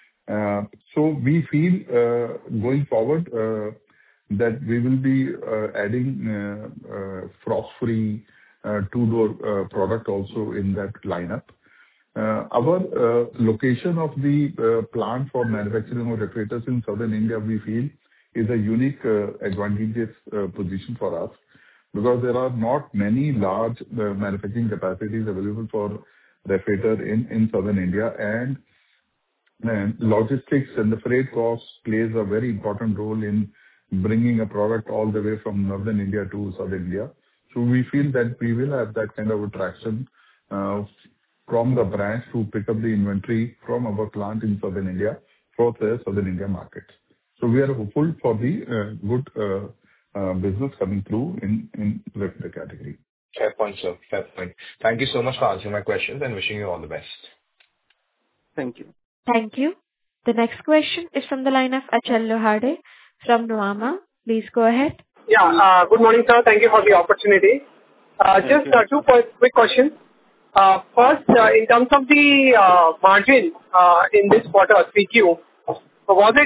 So we feel going forward that we will be adding frost-free two-door product also in that lineup. Our location of the plant for manufacturing of refrigerators in Southern India, we feel, is a unique advantageous position for us, because there are not many large manufacturing capacities available for refrigerator in Southern India, and logistics and the freight costs plays a very important role in bringing a product all the way from Northern India to Southern India. So we feel that we will have that kind of attraction from the branch to pick up the inventory from our plant in Southern India for the Southern India markets. So we are hopeful for the good business coming through in refrigerator category. Fair point, sir. Fair point. Thank you so much for answering my questions and wishing you all the best. Thank you. Thank you. The next question is from the line of Achal Lohade from Nuvama. Please go ahead. Yeah. Good morning, sir. Thank you for the opportunity. Just two quick questions. First, in terms of the margin in this quarter, 3Q, was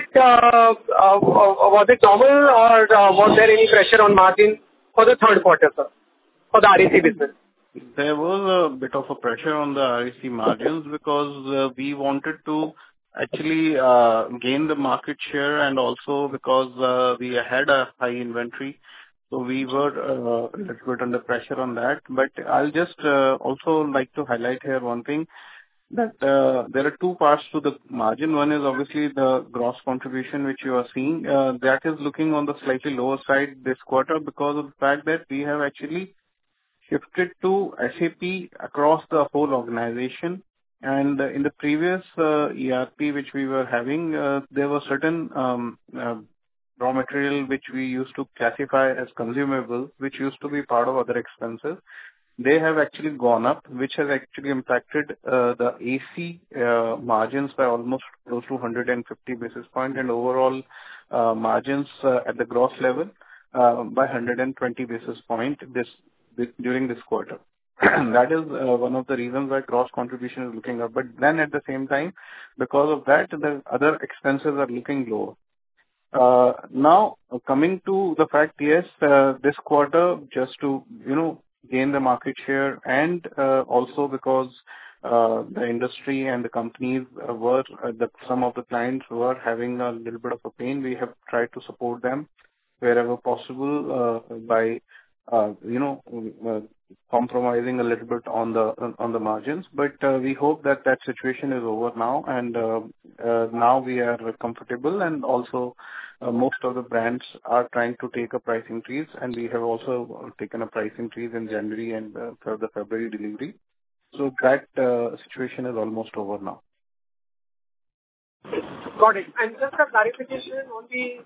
it normal, or was there any pressure on margin for the third quarter, sir, for the RAC business? There was a bit of a pressure on the RAC margins because we wanted to actually gain the market share, and also because we had a high inventory. So we were a little bit under pressure on that. But I'll just also like to highlight here one thing, that there are two parts to the margin. One is obviously the gross contribution, which you are seeing. That is looking on the slightly lower side this quarter because of the fact that we have actually shifted to SAP across the whole organization. And in the previous ERP which we were having, there were certain raw material which we used to classify as consumables, which used to be part of other expenses. They have actually gone up, which has actually impacted the AC margins by almost close to 150 basis point, and overall margins at the gross level by 120 basis point during this quarter. That is one of the reasons why gross contribution is looking up. But then at the same time, because of that, the other expenses are looking lower. Now, coming to the fact, yes, this quarter, just to, gain the market share, and also because the industry and the companies some of the clients were having a little bit of a pain, we have tried to support them wherever possible by compromising a little bit on the margins. But we hope that situation is over now, and now we are comfortable, and also most of the brands are trying to take a price increase, and we have also taken a price increase in January and for the February delivery. So that situation is almost over now. Got it. And just a clarification on the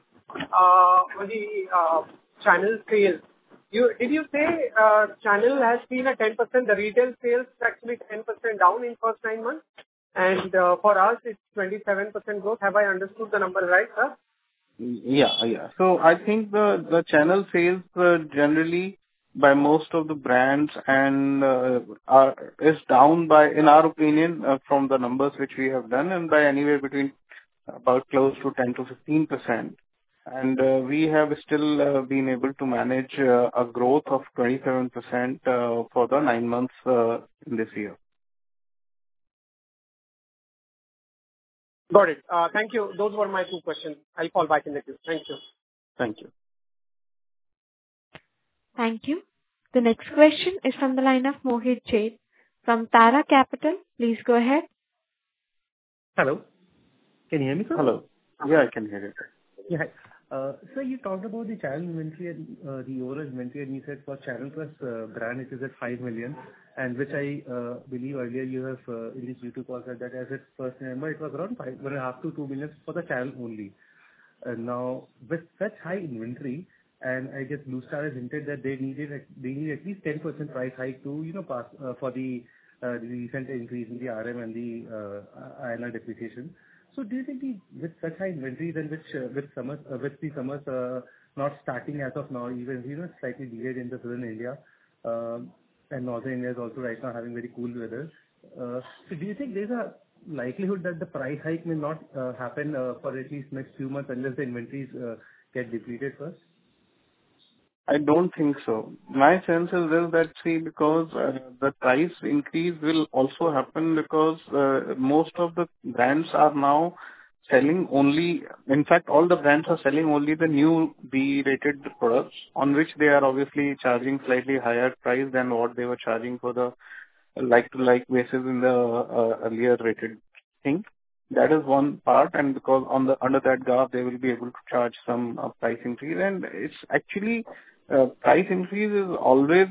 channel sales. Did you say channel has been a 10%, the retail sales actually 10% down in first 9 months? And for us, it's 27% growth. Have I understood the number right, sir? Yeah. So I think the channel sales generally by most of the brands and is down by, in our opinion, from the numbers which we have done, and by anywhere between about close to 10 to 15%. And we have still been able to manage a growth of 27% for the 9 months in this year. Got it. Thank you. Those were my 2 questions. I'll call back in the queue. Thank you. Thank you. Thank you. The next question is from the line of Mohit Jain from Tara Capital. Please go ahead. Hello. Can you hear me, sir? Hello. Yeah, I can hear you. Yeah. Hi. So you talked about the channel inventory and the overall inventory, and you said for channel plus brand, it is at 5 million, and which I believe earlier you have in this YouTube call said that as its first number, it was around 1.5 to 2 million for the channel only. Now, with such high inventory, and I guess Blue Star has hinted that they need at least 10% price hike to pass for the recent increase in the RM and the INR depreciation. So do you think with such high inventories and with the summers not starting as of now, even slightly delayed in the southern India, and northern India is also right now having very cool weather. So do you think there's a likelihood that the price hike may not happen for at least next few months unless the inventories get depleted first? I don't think so. My sense is that, because the price increase will also happen because most of the brands are now selling only, in fact, all the brands are selling only the new B-rated products, on which they are obviously charging slightly higher price than what they were charging for the like-to-like basis in the earlier rated thing. That is one part, and because under that gap, they will be able to charge some price increase. And it's actually price increase is always,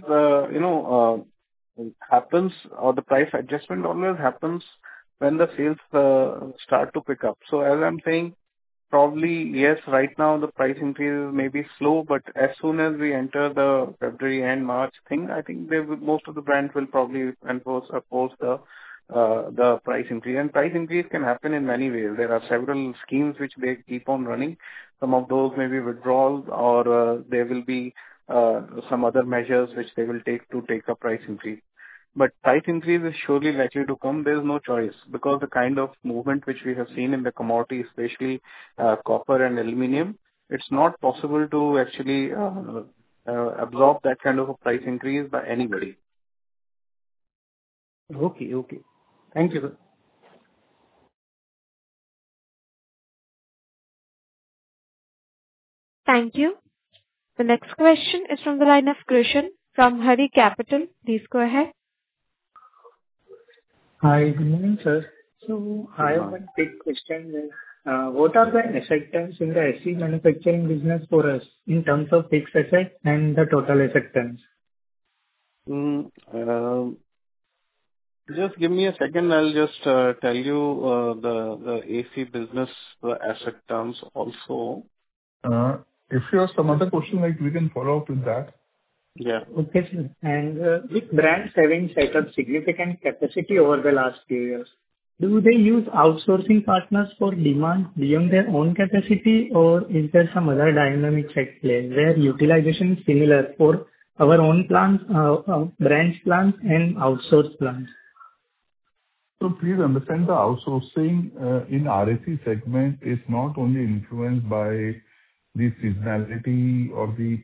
happens, or the price adjustment always happens when the sales start to pick up. So as I'm saying, probably, yes, right now the price increase may be slow, but as soon as we enter the February and March thing, I think most of the brands will probably oppose the price increase. And price increase can happen in many ways. There are several schemes which they keep on running. Some of those may be withdrawals, or there will be some other measures which they will take to take a price increase. But price increase is surely likely to come. There is no choice, because the kind of movement which we have seen in the commodity, especially copper and aluminium, it's not possible to actually absorb that kind of a price increase by anybody. Okay. Thank you, sir. Thank you. The next question is from the line of Krishan from Hari Capital. Please go ahead. Hi, good morning, sir. I have one quick question. What are the asset turns in the SC manufacturing business for us in terms of fixed asset and the total asset turns? Just give me a second. I'll just tell you the AC business asset terms also. If you have some other question, like, we can follow up with that. Yeah. Okay, sir. With brands having set up significant capacity over the last few years, do they use outsourcing partners for demand beyond their own capacity, or is there some other dynamics at play where utilization is similar for our own plants, branch plants and outsourced plants? Please understand the outsourcing in RAC segment is not only influenced by the seasonality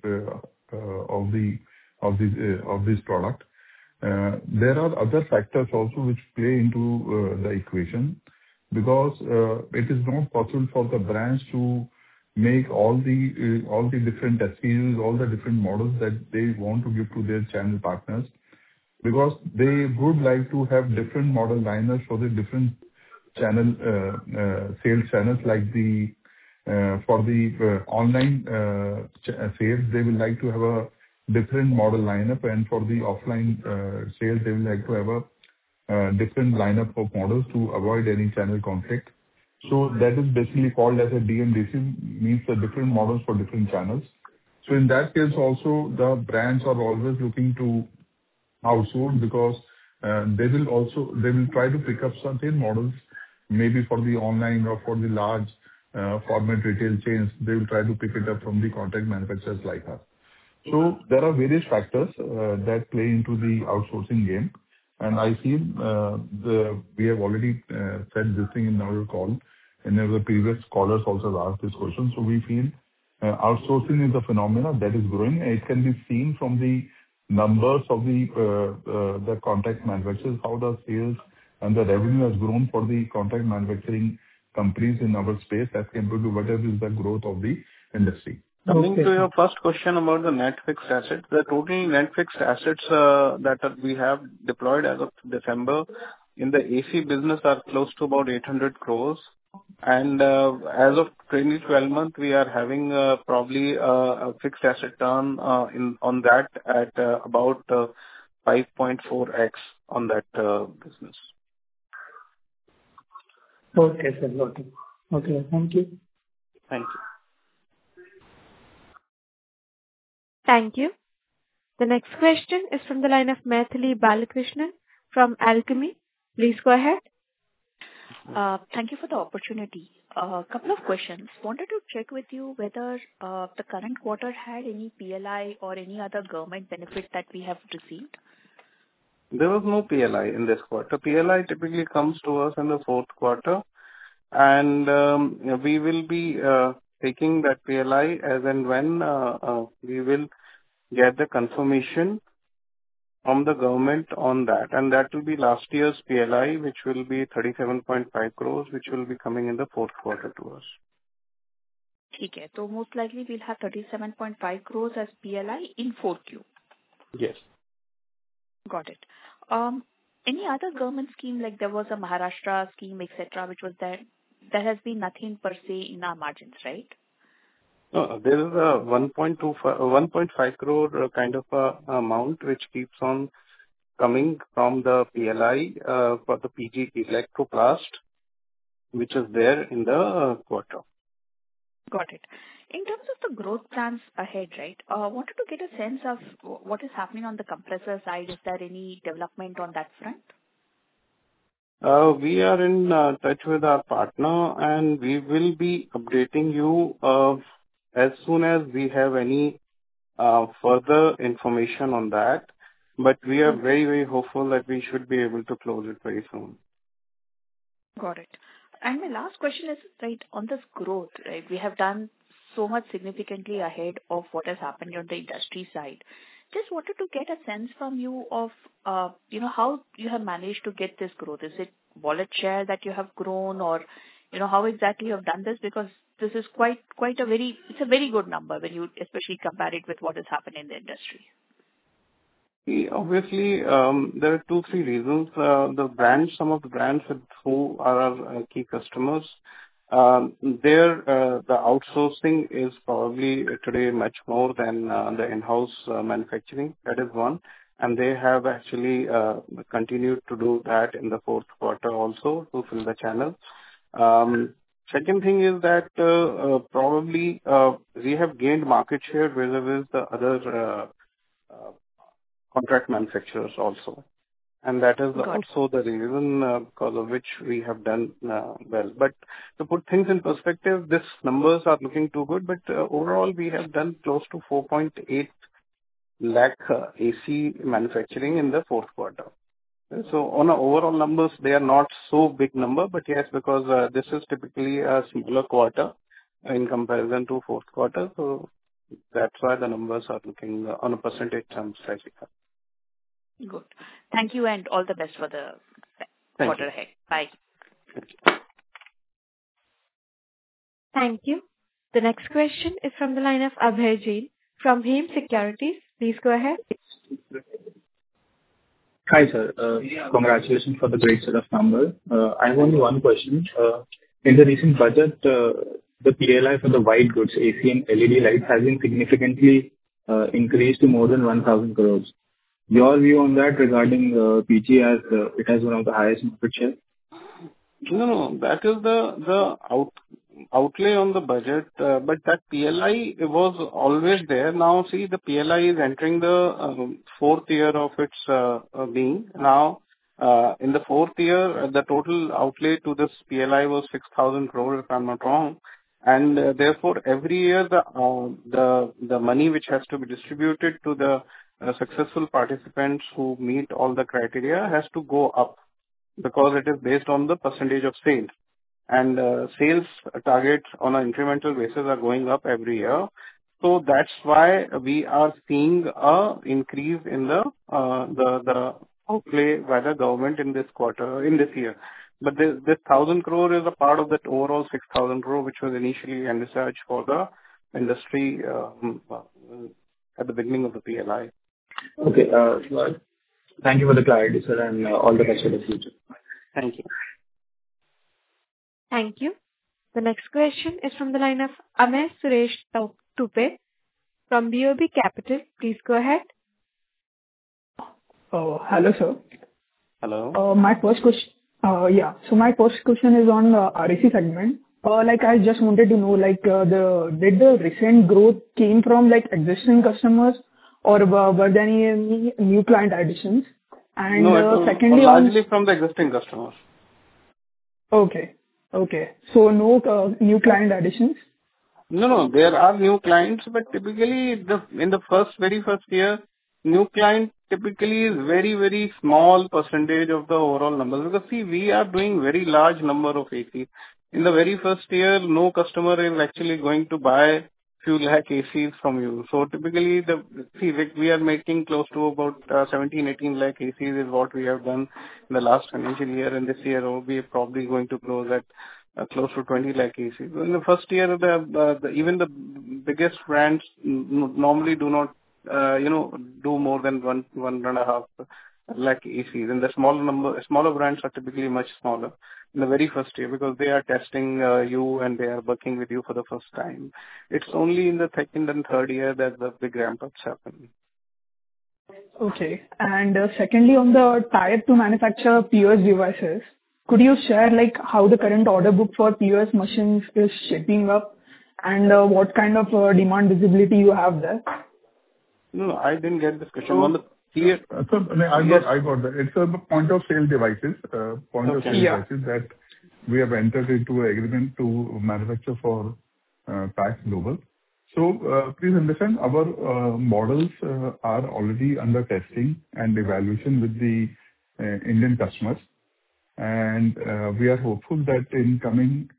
of this product. There are other factors also which play into the equation, because it is not possible for the brands to make all the different SKUs, all the different models that they want to give to their channel partners, because they would like to have different model lineups for the different channel sales channels. Like for the online sales, they will like to have a different model lineup, and for the offline sales, they will like to have a different lineup of models to avoid any channel conflict. That is basically called as a DMDC, means the different models for different channels. In that case also, the brands are always looking to outsource, because they will try to pick up certain models, maybe for the online or for the large format retail chains. They will try to pick it up from the contract manufacturers like us. There are various factors that play into the outsourcing game. I feel we have already said this thing in our call, and the previous callers also asked this question. We feel outsourcing is a phenomenon that is growing. It can be seen from the numbers of the contract manufacturers, how the sales and the revenue has grown for the contract manufacturing companies in our space as compared to whatever is the growth of the industry. Coming to your first question about the net fixed assets, the total net fixed assets that we have deployed as of December in the AC business are close to about 800 crores. As of 2012 month, we are having probably a fixed asset turn on that at about 5.4x on that business. Okay, sir. Okay. Thank you. Thank you. Thank you. The next question is from the line of Maithili Balakrishnan from Alchemy. Please go ahead. Thank you for the opportunity. A couple of questions. Wanted to check with you whether the current quarter had any PLI or any other government benefit that we have received. There was no PLI in this quarter. PLI typically comes to us in the fourth quarter, and we will be taking that PLI as and when we will get the confirmation from the government on that. And that will be last year's PLI, which will be 37.5 crores, which will be coming in the fourth quarter to us. Okay. So most likely we'll have 37.5 crores as PLI in 4Q. Yes. Got it. Any other government scheme, like there was a Maharashtra scheme, etc., which was there? There has been nothing per se in our margins, right? No, there is a 1.5 crore kind of amount which keeps on coming from the PLI for the PG Electroplast, which is there in the quarter. Got it. In terms of the growth plans ahead, right, wanted to get a sense of what is happening on the compressor side. Is there any development on that front? We are in touch with our partner, and we will be updating you as soon as we have any further information on that. But we are very, very hopeful that we should be able to close it very soon. Got it. And my last question is, right, on this growth, right, we have done so much significantly ahead of what has happened on the industry side. Just wanted to get a sense from you of, how you have managed to get this growth. Is it wallet share that you have grown, or how exactly you have done this? Because this is it's a very good number when you especially compare it with what has happened in the industry. Obviously, there are 2, 3 reasons. Some of the brands who are our key customers, the outsourcing is probably today much more than the in-house manufacturing. That is one. And they have actually continued to do that in the fourth quarter also to fill the channel. Second thing is that probably we have gained market share vis-a-vis the other contract manufacturers also. And that is also the reason because of which we have done well. But to put things in perspective, these numbers are looking too good. But overall, we have done close to 4.8 lakh AC manufacturing in the fourth quarter. So on overall numbers, they are not so big number. But yes, because this is typically a smaller quarter in comparison to fourth quarter. So that's why the numbers are looking on a percentage terms slightly higher. Good. Thank you and all the best for the quarter ahead. Bye. Thank you. The next question is from the line of Abhay Jain from Hem Securities. Please go ahead. Hi, sir. Congratulations for the great set of numbers. I have only one question. In the recent budget, the PLI for the white goods, AC and LED lights, has been significantly increased to more than 1,000 crores. Your view on that regarding PG as it has one of the highest market share? No. That is the outlay on the budget. But that PLI was always there. Now, see, the PLI is entering the fourth year of its being. Now, in the fourth year, the total outlay to this PLI was 6,000 crores, if I'm not wrong. And therefore, every year, the money which has to be distributed to the successful participants who meet all the criteria has to go up because it is based on the percentage of sales. And sales targets on an incremental basis are going up every year. So that's why we are seeing an increase in the outlay by the government in this year. But this 1,000 crore is a part of that overall 6,000 crore, which was initially envisaged for the industry at the beginning of the PLI. Okay. Thank you for the clarity, sir, and all the best for the future. Thank you. Thank you. The next question is from the line of Amey Suresh Tupe from BOB Capital. Please go ahead. Hello, sir. Hello. My first question. So my first question is on the RAC segment. I just wanted to know, did the recent growth came from existing customers or were there any new client additions? And no, secondly, largely from the existing customers. Okay. So no new client additions? No. There are new clients, but typically in the very first year, new client typically is very, very small percentage of the overall numbers. Because see, we are doing very large number of AC. In the very first year, no customer is actually going to buy few lakh ACs from you. So typically, we are making close to about 17, 18 lakh ACs is what we have done in the last financial year. And this year, we are probably going to close at close to 20 lakh ACs. In the first year, even the biggest brands normally do not do more than 1.5 lakh ACs. And the smaller brands are typically much smaller in the very first year because they are testing you and they are working with you for the first time. It's only in the second and third year that the big ramp-ups happen. Okay. And secondly, on the tie-up to manufacture POS devices, could you share how the current order book for POS machines is shaping up and what kind of demand visibility you have there? No, I didn't get this question. On the I got that. It's a point of sale devices. Devices that we have entered into an agreement to manufacture for PAX Global. So please understand, our models are already under testing and evaluation with the Indian customers. And we are hopeful that in coming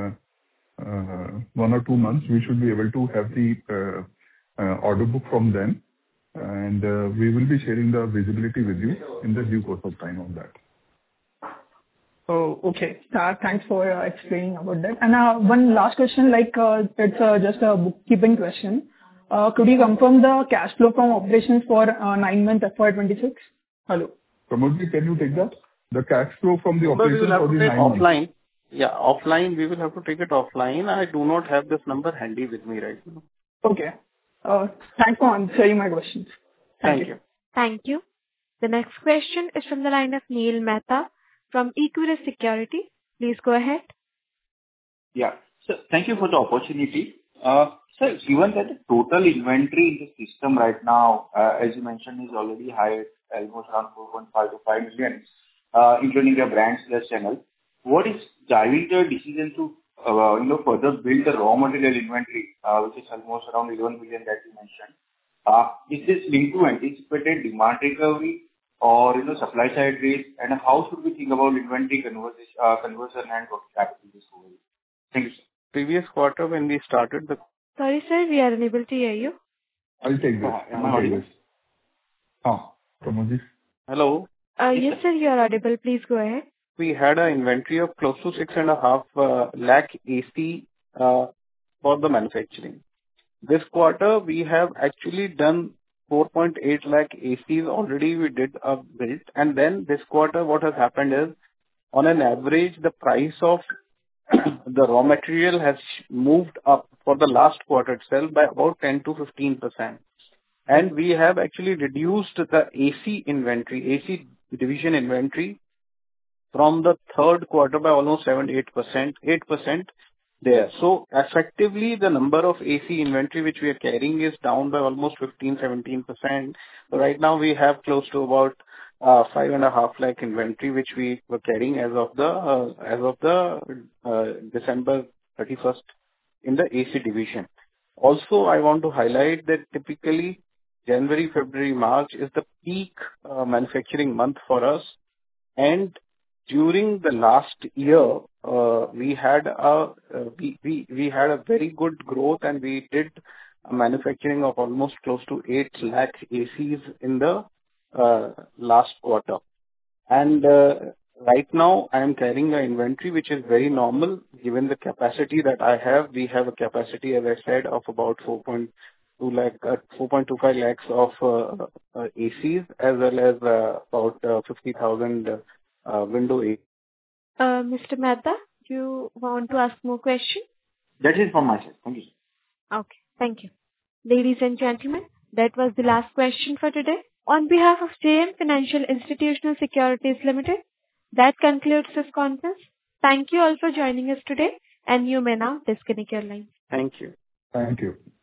1 or 2 months, we should be able to have the order book from them. And we will be sharing the visibility with you in the due course of time on that. Oh, okay. Thanks for explaining about that. And one last question, it's just a bookkeeping question. Could you confirm the cash flow from operations for 9-month FY 2026? Hello. Pramod, can you take that? The cash flow from the Number we operations will have for to the take 9 months. offline. Yeah, offline. We will have to take it offline. I do not have this number handy with me right now. Okay. Thanks for answering my questions. Thank you. Thank you. The next question is from the line of Neil Mehta from Equirus Securities. Please go ahead. Yeah. So thank you for the opportunity. Sir, given that the total inventory in the system right now, as you mentioned, is already high at almost around 4.5 to 5 million, including the brands/channel, what is driving the decision to further build the raw material inventory, which is almost around 11 million that you mentioned? Is this linked to anticipated demand recovery or supply side risk? And how should we think about inventory conversion and working capital this whole? Thank you, sir. Previous quarter when we started the... Sorry, sir, we are unable to hear you. I'll take this. Am I audible? Pramod. Hello? Yes, sir, you are audible. Please go ahead. We had an inventory of close to 6.5 lakh AC for the manufacturing. This quarter, we have actually done 4.8 lakh ACs already. We did a build. And then this quarter, what has happened is, on an average, the price of the raw material has moved up for the last quarter itself by about 10 to 15%. And we have actually reduced the AC inventory, AC division inventory from the third quarter by almost 8% there. So effectively, the number of AC inventory which we are carrying is down by almost 15-17%. So right now, we have close to about 5.5 lakh inventory which we were carrying as of the December 31st in the AC division. Also, I want to highlight that typically January, February, March is the peak manufacturing month for us. And during the last year, we had a very good growth, and we did a manufacturing of almost close to 8 lakh ACs in the last quarter. And right now, I am carrying an inventory which is very normal given the capacity that I have. We have a capacity, as I said, of about 4.25 lakhs of ACs, as well as about 50,000 window AC. Mr. Mehta, do you want to ask more questions? That is from my side. Thank you, sir. Okay, thank you. Ladies and gentlemen, that was the last question for today. On behalf of JM Financial Institutional Securities Limited, that concludes this conference. Thank you all for joining us today, and you may now disconnect your lines. Thank you. Thank you.